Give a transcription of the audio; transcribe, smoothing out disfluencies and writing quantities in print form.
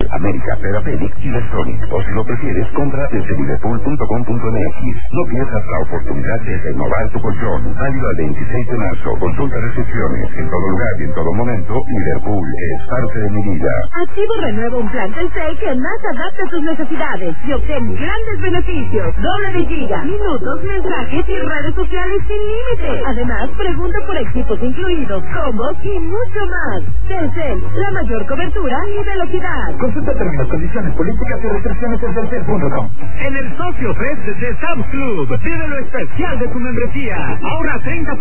América, Terapedic y Electronic. O si lo prefieres, compra desde liverpool.com.mx. No pierdas la oportunidad de renovar tu colchón. Válido al 26 de marzo. Consulta restricciones. En todo lugar y en todo momento, Liverpool es parte de mi vida. Activo renueva un plan Telcel que más adapta a tus necesidades y obtén grandes beneficios. Doble de giga, minutos, mensajes y redes sociales sin límite. Además, pregunta por equipos incluidos, combos y mucho más. Telcel, la mayor cobertura y velocidad. Consulta términos, condiciones, políticas y restricciones en Telcel.com. En el Socio Fest de Sam's Club, vive lo especial de tu membresía. Ahorra 30%